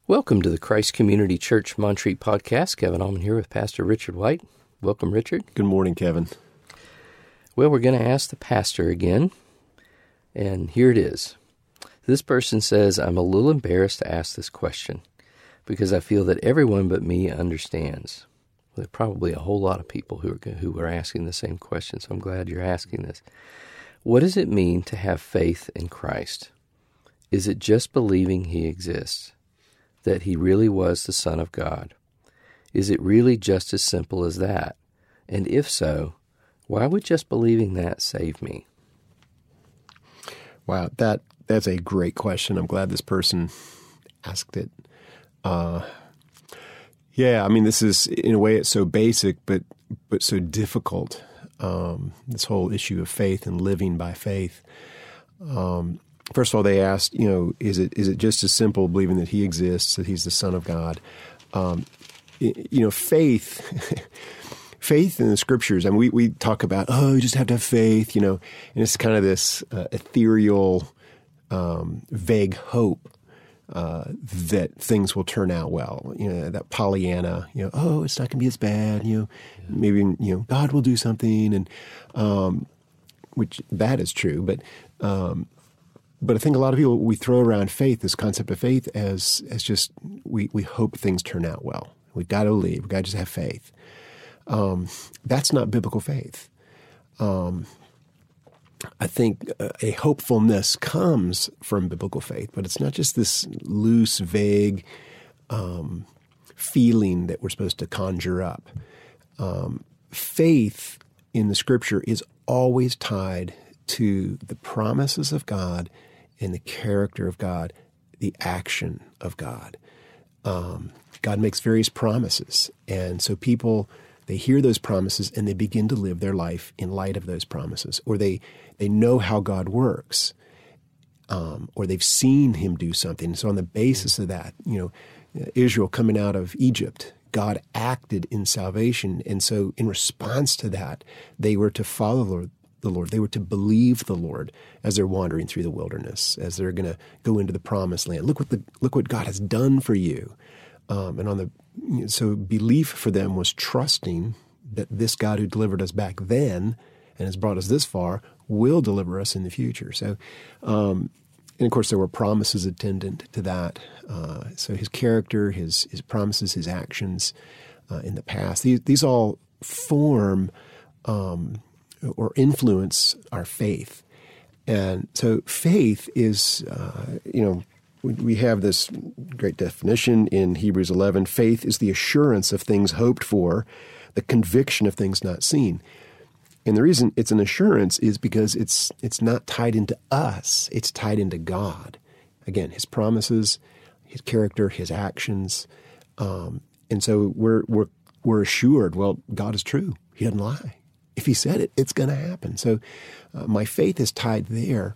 Welcome to the Christ Community Church Montreat podcast. Kevin Allman here with Pastor Richard White. Welcome, Richard. Good morning, Kevin. Well, we're going to ask the pastor again, and here it is. This person says, I'm a little embarrassed to ask this question because I feel that everyone but me understands. Well, there are probably a whole lot of people who are asking the same question, so I'm glad you're asking this. What does it mean to have faith in Christ? Is it just believing He exists? That He really was the Son of God? Is it really just as simple as that? And if so, why would just believing that save me? Wow, that's a great question. I'm glad this person asked it. This is, in a way, it's so basic, but so difficult. This whole issue of faith and living by faith. First of all, they asked, is it just as simple believing that He exists, that He's the Son of God? Faith in the Scriptures, and we talk about, you just have to have faith, and it's kind of this ethereal, vague hope that things will turn out well. That Pollyanna, it's not going to be as bad, maybe, God will do something, and which that is true, but I think a lot of people, we throw around faith, this concept of faith, as just we hope things turn out well. We've got to believe. We've got to just have faith. That's not biblical faith. I think a hopefulness comes from biblical faith, but it's not just this loose, vague feeling that we're supposed to conjure up. Faith in the Scripture is always tied to the promises of God and the character of God, the action of God. God makes various promises, and so people, they hear those promises and they begin to live their life in light of those promises, or they know how God works, or they've seen Him do something. So on the basis of that, Israel coming out of Egypt, God acted in salvation, and so in response to that, they were to follow the Lord. They were to believe the Lord as they're wandering through the wilderness, as they're going to go into the promised land. Look what God has done for you. So belief for them was trusting that this God who delivered us back then and has brought us this far will deliver us in the future. So, and of course, there were promises attendant to that. So His character, His promises, His actions in the past, these all form or influence our faith. And so faith is, we have this great definition in Hebrews 11. Faith is the assurance of things hoped for, the conviction of things not seen. And the reason it's an assurance is because it's not tied into us. It's tied into God. Again, His promises, His character, His actions. And so we're assured, well, God is true. He doesn't lie. If He said it, it's going to happen. So my faith is tied there.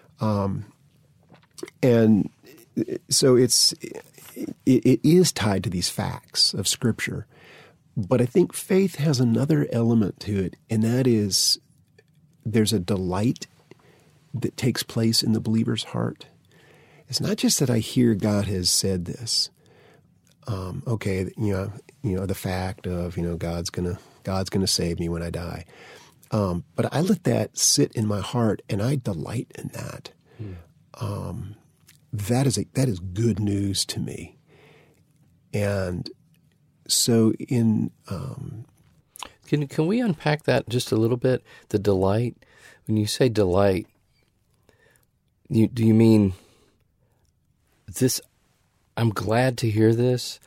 And so it is tied to these facts of Scripture. But I think faith has another element to it, and that is there's a delight that takes place in the believer's heart. It's not just that I hear God has said this. The fact of, God's gonna save me when I die. But I let that sit in my heart, and I delight in that. That is good news to me. And so Can we unpack that just a little bit? The delight. When you say delight, do you mean this? I'm glad to hear this.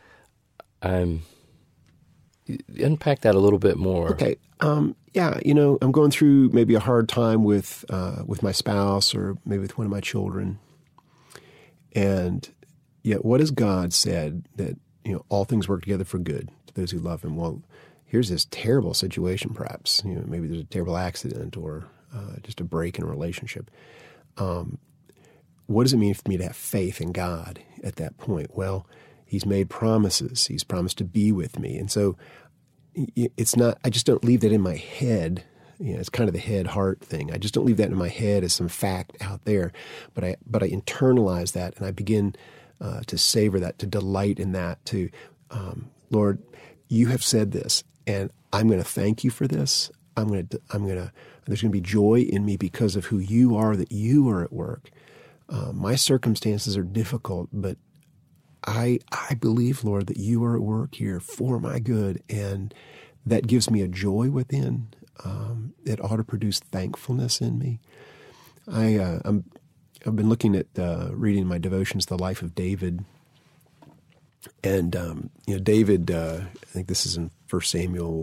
Unpack that a little bit more. Okay. I'm going through maybe a hard time with my spouse, or maybe with one of my children. And yet, what has God said? That, all things work together for good to those who love Him. Well, here's this terrible situation, perhaps. Maybe there's a terrible accident, or just a break in a relationship. What does it mean for me to have faith in God at that point? Well, He's made promises. He's promised to be with me. And so it's not, I just don't leave that in my head. It's kind of the head-heart thing. I just don't leave that in my head as some fact out there, but I internalize that, and I begin to savor that, to delight in that, to, Lord, you have said this, and I'm going to thank you for this. there's going to be joy in me because of who you are, that you are at work. My circumstances are difficult, but I believe, Lord, that you are at work here for my good, and that gives me a joy within. It ought to produce thankfulness in me. I've been looking at reading my devotions, The Life of David, and David. I think this is in 1 Samuel.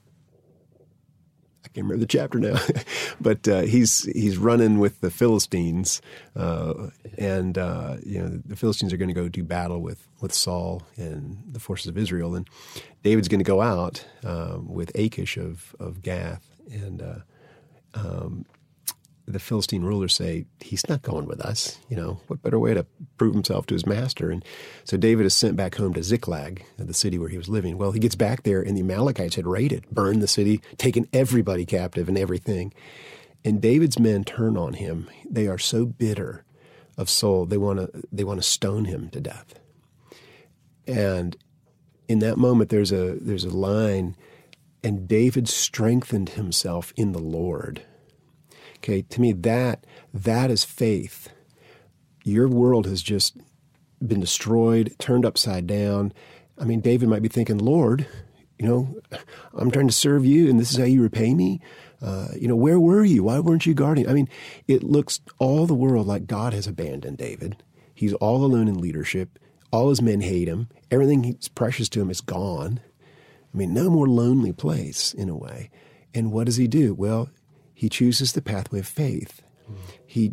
I can't remember the chapter now, but he's running with the Philistines, and the Philistines are going to go do battle with Saul and the forces of Israel, and David's going to go out with Achish of Gath, and the Philistine rulers say, he's not going with us. What better way to prove himself to his master? And so David is sent back home to Ziklag, the city where he was living. Well, he gets back there, and the Amalekites had raided, burned the city, taken everybody captive and everything. And David's men turn on him. They are so bitter of soul, they want to stone him to death. And in that moment, there's a line, and David strengthened himself in the Lord. Okay, to me, that is faith. Your world has just been destroyed, turned upside down. I mean, David might be thinking, Lord, I'm trying to serve you, and this is how you repay me? Where were you? Why weren't you guarding? I mean, it looks all the world like God has abandoned David. He's all alone in leadership. All his men hate him. Everything that's precious to him is gone. I mean, no more lonely place, in a way. And what does he do? Well, he chooses the pathway of faith. He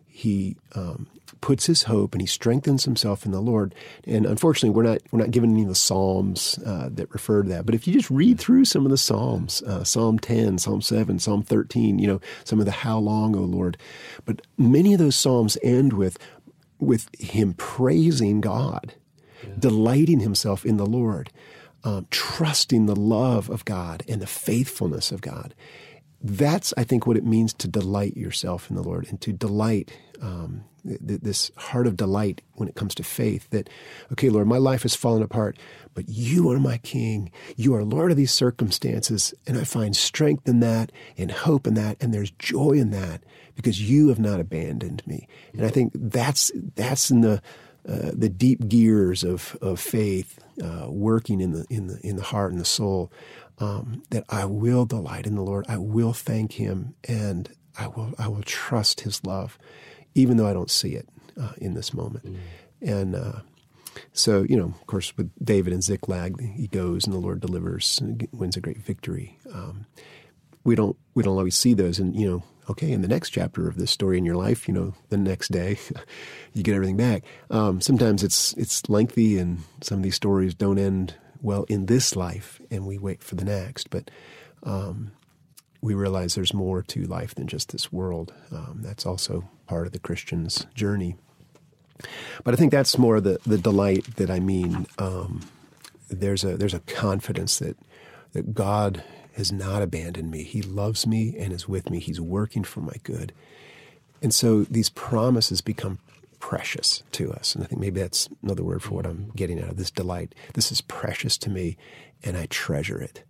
puts his hope, and he strengthens himself in the Lord. And unfortunately, we're not given any of the Psalms that refer to that. But if you just read through some of the Psalms, Psalm 10, Psalm 7, Psalm 13, some of the "How long, O Lord?" But many of those Psalms end with him praising God, delighting himself in the Lord, trusting the love of God and the faithfulness of God. That's, I think, what it means to delight yourself in the Lord, and to delight, this heart of delight when it comes to faith, that, okay, Lord, my life has fallen apart, but you are my King. You are Lord of these circumstances, and I find strength in that and hope in that, and there's joy in that because you have not abandoned me. And I think that's in the deep gears of faith working in the heart and the soul. That I will delight in the Lord. I will thank him, and I will trust his love, even though I don't see it in this moment. And so, of course, with David and Ziklag, he goes and the Lord delivers and wins a great victory. We don't always see those, and in the next chapter of this story in your life, the next day, you get everything back. Sometimes it's lengthy, and some of these stories don't end well in this life, and we wait for the next. But we realize there's more to life than just this world. That's also part of the Christian's journey. But I think that's more the delight that I mean. There's a confidence that God has not abandoned me. He loves me and is with me. He's working for my good. And so these promises become precious to us. And I think maybe that's another word for what I'm getting out of this delight. This is precious to me, and I treasure it.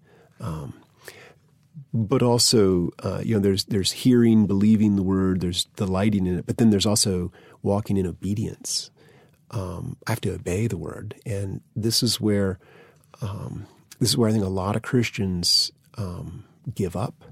But also, there's hearing, believing the word, there's delighting in it, but then there's also walking in obedience. I have to obey the word. And this is where I think a lot of Christians give up.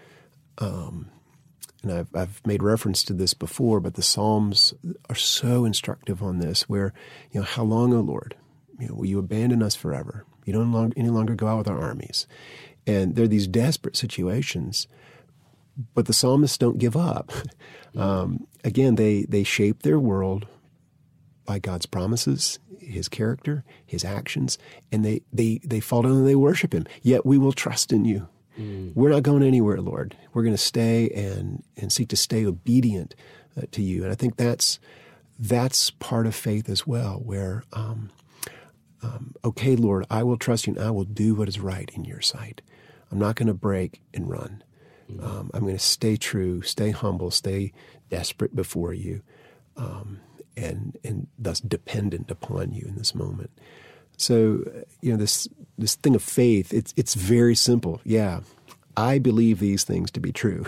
And I've made reference to this before, but the Psalms are so instructive on this, where, how long, O Lord? Will you abandon us forever? You don't any longer go out with our armies. And there are these desperate situations, but the psalmists don't give up. Again, they shape their world by God's promises, his character, his actions, and they fall down and they worship him. Yet we will trust in you. We're not going anywhere, Lord. We're going to stay and seek to stay obedient to you. And I think that's part of faith as well, where, okay, Lord, I will trust you, and I will do what is right in your sight. I'm not going to break and run. I'm going to stay true, stay humble, stay desperate before you. and thus dependent upon you in this moment. So, this thing of faith, it's very simple. Yeah, I believe these things to be true.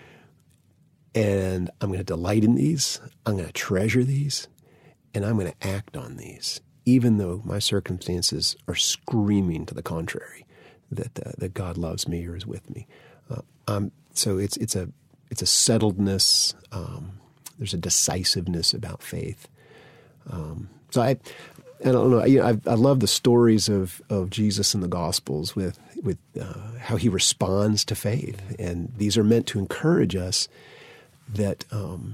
And I'm going to delight in these. I'm going to treasure these. And I'm going to act on these, even though my circumstances are screaming to the contrary, that God loves me or is with me. So it's a settledness. There's a decisiveness about faith. So I don't know. I love the stories of Jesus in the Gospels with how he responds to faith, and these are meant to encourage us that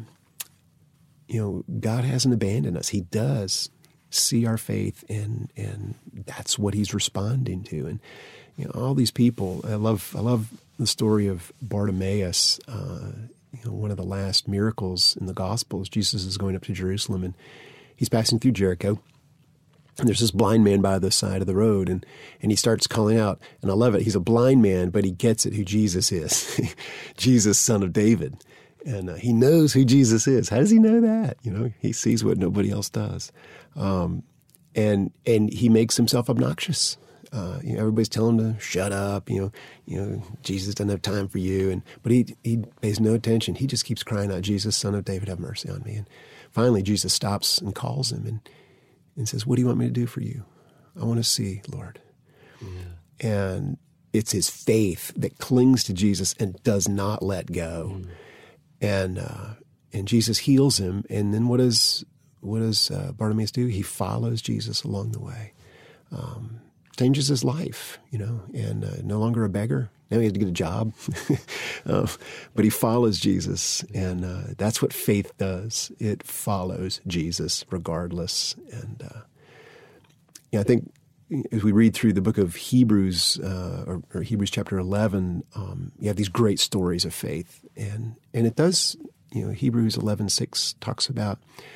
God hasn't abandoned us. He does see our faith, and that's what he's responding to. And all these people. I love the story of Bartimaeus. One of the last miracles in the Gospels. Jesus is going up to Jerusalem, and he's passing through Jericho. And there's this blind man by the side of the road, and he starts calling out. And I love it. He's a blind man, but he gets it who Jesus is. Jesus, son of David. And he knows who Jesus is. How does he know that? He sees what nobody else does. And he makes himself obnoxious. Everybody's telling him to shut up. Jesus doesn't have time for you. But he pays no attention. He just keeps crying out, Jesus, son of David, have mercy on me. And finally, Jesus stops and calls him and says, what do you want me to do for you? I want to see, Lord. Yeah. And it's his faith that clings to Jesus and does not let go. And Jesus heals him. And then what does Bartimaeus do? He follows Jesus along the way. Changes his life, and no longer a beggar. Now he has to get a job. But he follows Jesus, and that's what faith does. It follows Jesus regardless. And I think as we read through the book of Hebrews, or Hebrews chapter 11, you have these great stories of faith. And it does, Hebrews 11:6 talks about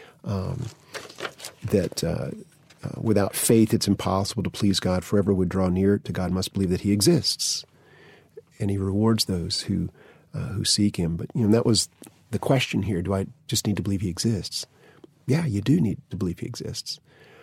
that without faith, it's impossible to please God. For whoever would draw near to God must believe that he exists. And he rewards those who seek him. But, that was the question here. Do I just need to believe he exists? Yeah, you do need to believe he exists.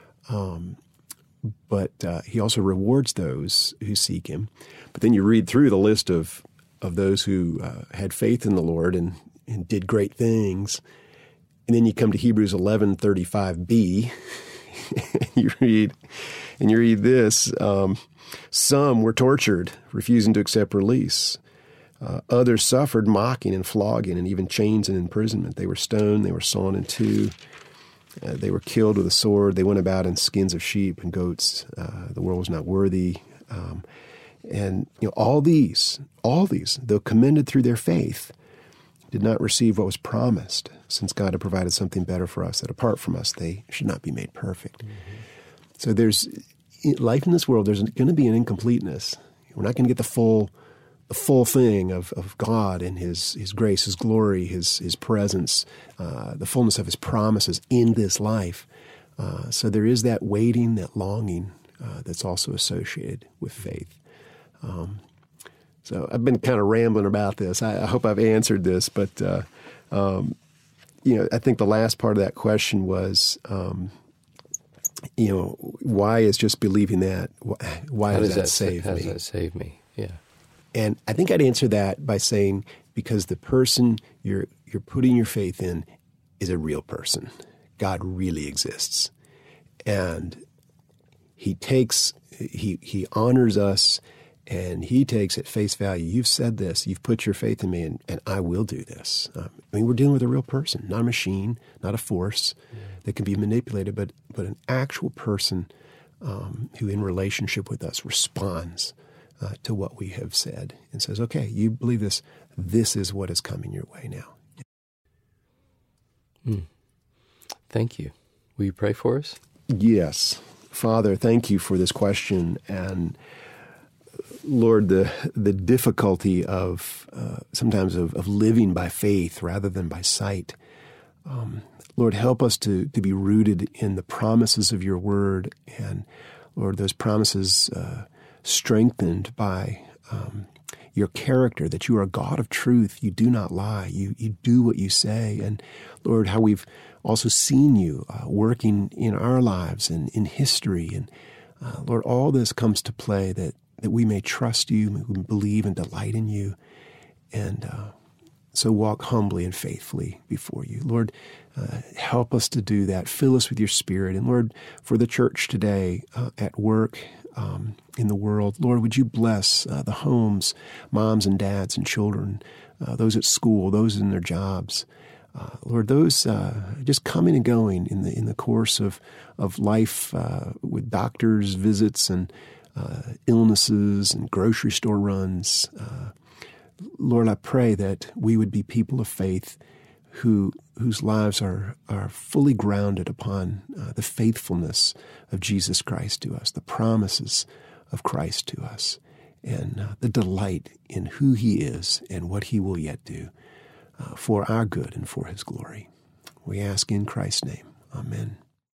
But he also rewards those who seek him. But then you read through the list of those who had faith in the Lord and did great things. And then you come to Hebrews 11:35b. You read this. Some were tortured, refusing to accept release. Others suffered mocking and flogging and even chains and imprisonment. They were stoned. They were sawn in two. They were killed with a sword. They went about in skins of sheep and goats. The world was not worthy. And all these, though commended through their faith, did not receive what was promised, since God had provided something better for us, that apart from us, they should not be made perfect. Mm-hmm. So there's life in this world. There's going to be an incompleteness. We're not going to get the full thing of God and His grace, His glory, His presence, the fullness of His promises in this life. So there is that waiting, that longing that's also associated with faith. So I've been kind of rambling about this. I hope I've answered this, but I think the last part of that question was, why is just believing that? Why does that save me? How does that save me? Yeah. And I think I'd answer that by saying, because the person you're putting your faith in is a real person. God really exists, and He honors us. And He takes at face value, you've said this, you've put your faith in me, and I will do this. We're dealing with a real person, not a machine, not a force that can be manipulated, but an actual person who in relationship with us responds to what we have said and says, okay, you believe this, this is what is coming your way now. Thank you. Will you pray for us? Yes. Father, thank you for this question, and Lord, the difficulty of sometimes of living by faith rather than by sight. Lord, help us to be rooted in the promises of your word, and Lord, those promises strengthened by your character, that you are a God of truth. You do not lie. You do what you say. And Lord, how we've also seen you working in our lives and in history. And Lord, all this comes to play that we may trust you, we may believe and delight in you, and so walk humbly and faithfully before you. Lord, help us to do that. Fill us with your Spirit. And Lord, for the church today, at work, in the world, Lord, would you bless the homes, moms and dads and children, those at school, those in their jobs. Lord, those just coming and going in the course of life with doctors' visits and illnesses and grocery store runs. Lord, I pray that we would be people of faith whose lives are fully grounded upon the faithfulness of Jesus Christ to us, the promises of Christ to us, and the delight in who he is and what he will yet do for our good and for his glory. We ask in Christ's name. Amen.